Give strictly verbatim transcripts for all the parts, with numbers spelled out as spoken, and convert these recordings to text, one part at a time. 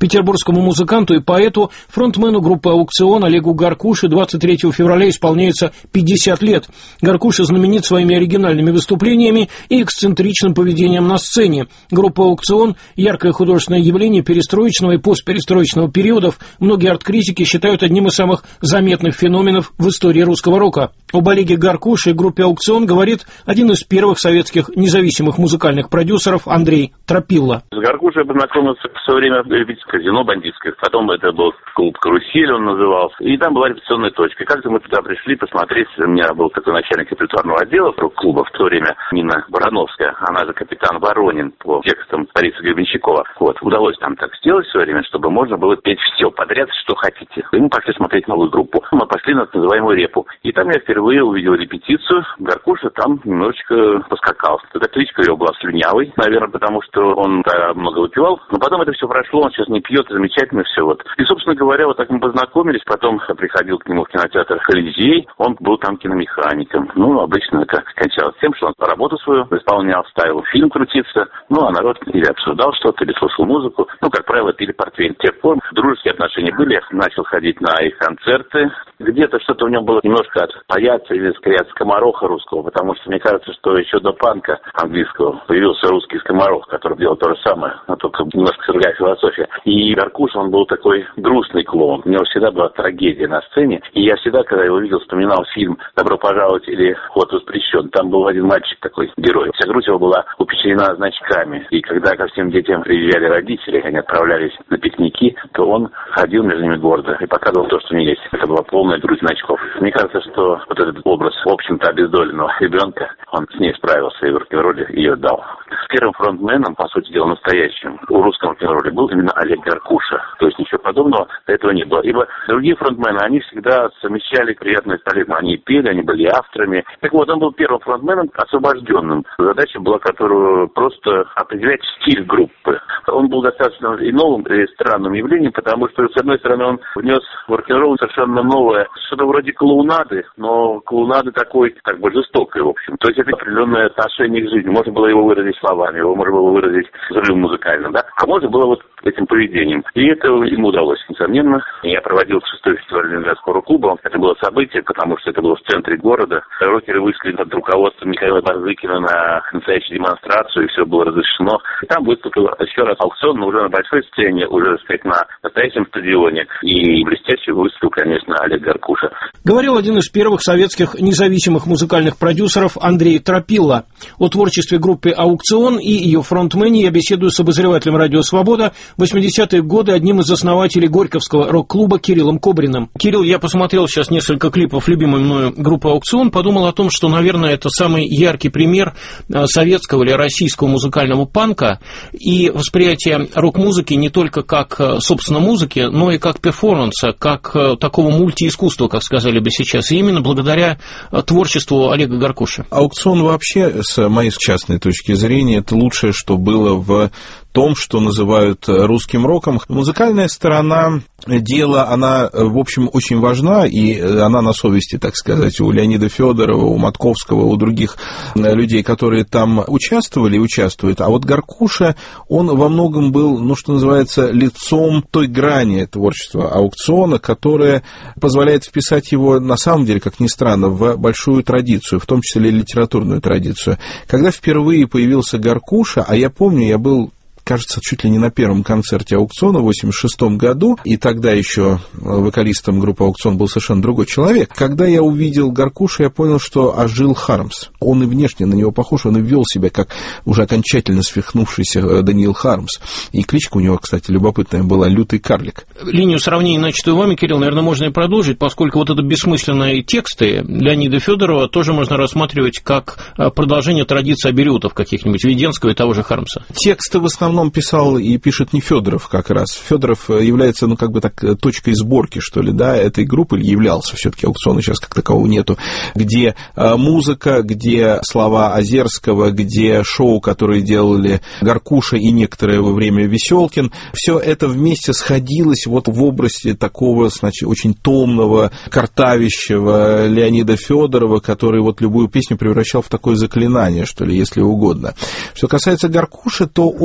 Петербургскому музыканту и поэту, фронтмену группы «Аукцион» Олегу Гаркуше двадцать третьего февраля исполняется пятьдесят лет. Гаркуша знаменит своими оригинальными выступлениями и эксцентричным поведением на сцене. Группа «Аукцион» – яркое художественное явление перестроечного и постперестроечного периодов. Многие арт-критики считают одним из самых заметных феноменов в истории русского рока. Об Олеге Гаркуше и группе «Аукцион» говорит один из первых советских независимых музыкальных продюсеров Андрей Тропилла. С Гаркушей я познакомился в свое время в казино бандитское. Потом это был клуб «Карусель», он назывался. И там была репетиционная точка. И как-то мы туда пришли посмотреть. У меня был такой начальник репертуарного отдела клуба в то время, Нина Барановская. Она же капитан Воронин по текстам Бориса Гребенщикова. Вот. Удалось там так сделать в свое время, чтобы можно было петь все подряд, что хотите. И мы пошли смотреть новую группу. Мы пошли на так называемую репу. И там я впервые увидел репетицию. Гаркуша там немножечко поскакал. Эта кличка его была Слюнявый, наверное, потому что он да, много выпивал. Но потом это все прошло, он сейчас не пьет, замечательно все. Вот. И, собственно говоря, вот так мы познакомились. Потом приходил к нему в кинотеатр «Колизей». Он был там киномехаником. Ну, обычно это кончалось тем, что он работу свою исполнял, ставил фильм крутиться. Ну, а народ или обсуждал что-то, или слушал музыку. Ну, как правило, пили портвейн. С тех пор дружеские отношения были. Я начал ходить на их концерты. Где-то что-то у него было немножко от паяца или, скорее, от скомороха русского. Потому что мне кажется, что еще до панка английского появился русский скоморох, который делал то же самое, но только немножко другая философия. И Гаркуша, он был такой грустный клоун. У него всегда была трагедия на сцене. И я всегда, когда его видел, вспоминал фильм «Добро пожаловать» или «Ход воспрещен». Там был один мальчик такой, герой. Вся грудь его была упечатлена значками. И когда ко всем детям приезжали родители, они отправлялись на пикники, то он ходил между ними гордо и показывал то, что у него есть. Это была полная грудь значков. Мне кажется, что вот этот образ, в общем-то, обездоленного ребенка, он с ней справился и в рок-н-ролле ее дал. Первым фронтменом, по сути дела, настоящим у русского рок-н-ролля был именно Олег Гаркуша. То есть ничего подобного этого не было. Ибо другие фронтмены, они всегда совмещали приятное с полезным. Они пели, они были авторами. Так вот, он был первым фронтменом освобожденным. Задача была, которую просто определять стиль группы. Он был достаточно и новым, и странным явлением, потому что, с одной стороны, он внес в рок-н-ролл совершенно новое, что-то вроде клоунады, но клоунады такой, как бы, жестокой, в общем. То есть это определенное отношение к жизни. Можно было его выразить словами, его можно было выразить взрывом музыкальным, да? А можно было вот этим поведением. И это ему удалось, несомненно. Я проводил шестой фестиваль Ленинградского рок-клуба. Это было событие, потому что это было в центре города. Рокеры вышли под руководством Михаила Барзыкина на настоящую демонстрацию, и все было разрешено. И там выступил еще раз «Аукцион», но уже на большой сцене, уже, так сказать, на настоящем стадионе. И блестяще выступил, конечно, Олег Гаркуша. Говорил один из первых советских независимых музыкальных продюсеров Андрей Тропилла. О творчестве группы «Аукцион» и ее фронтмене я беседую с обозревателем «Радио Свобода», в восьмидесятые годы одним из основателей Горьковского рок-клуба Кириллом Кобриным. Кирилл, я посмотрел сейчас несколько клипов любимой мною группы «Аукцион», подумал о том, что, наверное, это самый яркий пример советского или российского музыкального панка и восприятие рок-музыки не только как, собственно, музыки, но и как перформанса, как такого мультиискусства, как сказали бы сейчас, и именно благодаря творчеству Олега Гаркуши. «Аукцион» вообще, с моей частной точки зрения, это лучшее, что было в том, что называют русским роком. Музыкальная сторона дела, она, в общем, очень важна, и она на совести, так сказать, у Леонида Федорова, у Матковского, у других людей, которые там участвовали и участвуют. А вот Гаркуша, он во многом был, ну, что называется, лицом той грани творчества «Аукциона», которая позволяет вписать его, на самом деле, как ни странно, в большую традицию, в том числе литературную традицию. Когда впервые появился Гаркуша, а я помню, я был, кажется, чуть ли не на первом концерте «Аукциона» в восемьдесят шестом году, и тогда еще вокалистом группы «Аукцион» был совершенно другой человек. Когда я увидел Гаркуша, я понял, что ожил Хармс. Он и внешне на него похож, он и вел себя как уже окончательно свихнувшийся Даниил Хармс. И кличка у него, кстати, любопытная была — «Лютый карлик». Линию сравнений, начатую вами, Кирилл, наверное, можно и продолжить, поскольку вот это бессмысленные тексты Леонида Федорова тоже можно рассматривать как продолжение традиции абериутов каких-нибудь, Веденского и того же Хармса. Тексты в основном писал и пишет не Федоров как раз. Федоров является, ну, как бы так, точкой сборки, что ли, да, этой группы, или являлся, все-таки «Аукциона» сейчас как такового нету, где музыка, где слова Озерского, где шоу, которые делали Гаркуша и некоторое во время Веселкин, все это вместе сходилось вот в образе такого, значит, очень томного, картавящего Леонида Федорова, который вот любую песню превращал в такое заклинание, что ли, если угодно. Что касается Гаркуши, то он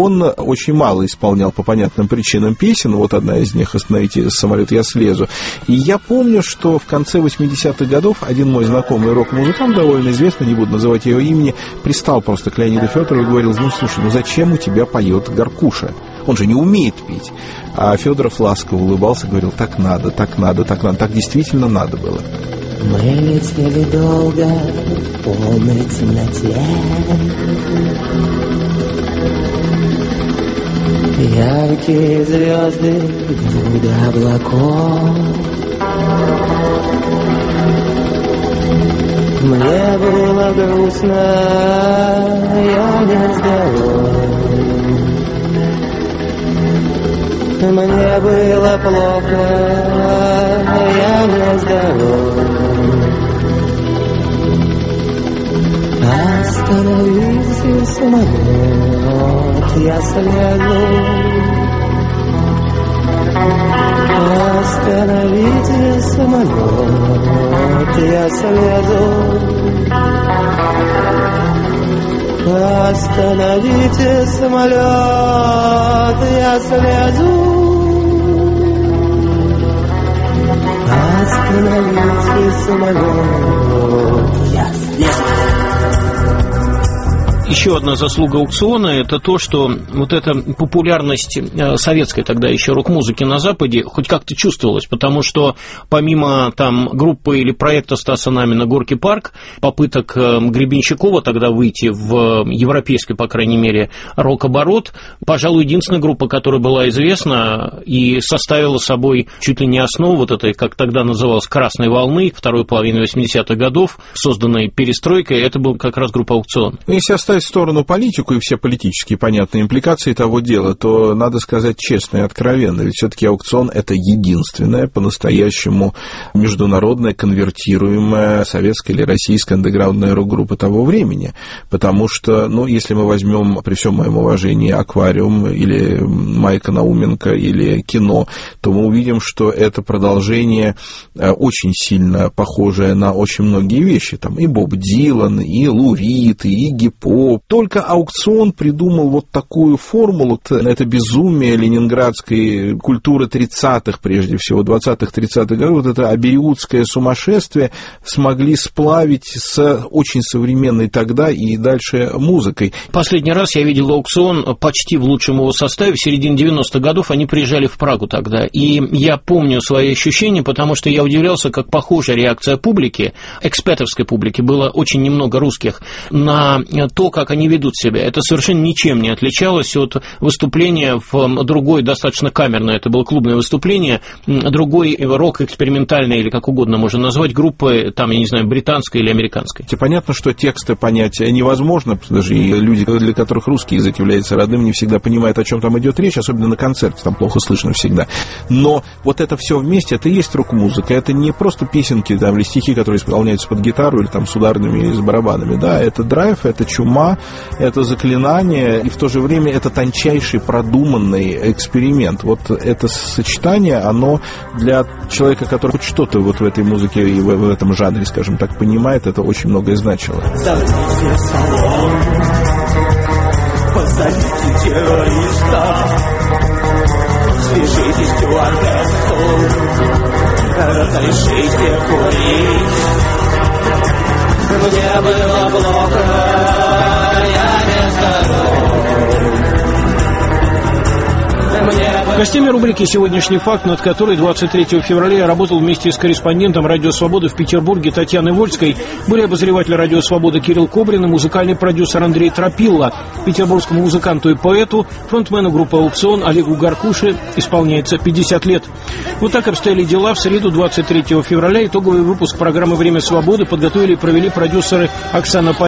очень мало исполнял по понятным причинам песен. Вот одна из них «Остановите самолет, я слезу». И я помню, что в конце восьмидесятых годов один мой знакомый рок-музыкант, довольно известный, не буду называть его имени, пристал просто к Леониду Федорову и говорил: ну, слушай, ну зачем у тебя поет Горкуша? Он же не умеет петь. А Федоров ласково улыбался, говорил: так надо, так надо, так надо, так действительно надо было. Мы летели долго в полной темноте, яркие звезды, груды облаков. Мне было грустно, я нездоров. Мне было плохо, я нездоров. Остановите самолет, я слезу. Остановите самолет, я слезу. Остановите самолет, я слезу. Остановите самолет, я слезу. Еще одна заслуга аукциона – это то, что вот эта популярность советской тогда еще рок-музыки на Западе хоть как-то чувствовалась, потому что помимо там группы или проекта Стаса Намина «Горький парк», попыток Гребенщикова тогда выйти в европейский, по крайней мере, рок-оборот, пожалуй, единственная группа, которая была известна и составила собой чуть ли не основу вот этой, как тогда называлась, «Красной волны» второй половины восьмидесятых годов, созданной перестройкой, это была как раз группа «Аукцион». Если оставить в сторону политику и все политические понятные импликации того дела, то надо сказать честно и откровенно, ведь все-таки «Аукцион» — это единственная по-настоящему международная конвертируемая советская или российская андеграундная рок-группа того времени, потому что, ну, если мы возьмем, при всем моем уважении, «Аквариум» или Майка Науменко или «Кино», то мы увидим, что это продолжение очень сильно похожее на очень многие вещи, там и Боб Дилан, и Лу Рид, и Игги Поп. Только «Аукцион» придумал вот такую формулу, это безумие ленинградской культуры тридцатых, прежде всего, двадцатых-тридцатых годов, вот это абериутское сумасшествие смогли сплавить с очень современной тогда и дальше музыкой. Последний раз я видел «Аукцион» почти в лучшем его составе, в середине девяностых годов они приезжали в Прагу тогда, и я помню свои ощущения, потому что я удивлялся, как похожа реакция публики, экспертовской публики, было очень немного русских, на то, как они ведут себя. Это совершенно ничем не отличалось от выступления в другой, достаточно камерное, это было клубное выступление, другой рок-экспериментальной, или как угодно можно назвать, группы, там, я не знаю, британской или американской. Понятно, что тексты понять невозможно, даже и люди, для которых русский язык является родным, не всегда понимают, о чем там идет речь, особенно на концерте, там плохо слышно всегда. Но вот это все вместе, это и есть рок-музыка, это не просто песенки там, или стихи, которые исполняются под гитару или там с ударными или с барабанами, да, это драйв, это чума, это заклинание, и в то же время это тончайший продуманный эксперимент. Вот это сочетание, оно для человека, который хоть что-то вот в этой музыке и в, в этом жанре, скажем так, понимает, это очень многое значило. Зовите салон, позовите террориста, свяжитесь стюардессу, разрешите курить. Мне было плохо, я не здоров. Гостями рубрики «Сегодняшний факт», над которой двадцать третьего февраля я работал вместе с корреспондентом «Радио Свобода» в Петербурге Татьяной Вольской, были обозреватель «Радио Свобода» Кирилл Кобрин и музыкальный продюсер Андрей Тропилла. Петербургскому музыканту и поэту, фронтмену группы «Аукцион» Олегу Горкуше исполняется пятьдесят лет. Вот так обстояли дела. В среду двадцать третьего февраля итоговый выпуск программы «Время свободы» подготовили и провели продюсеры Оксана Павловна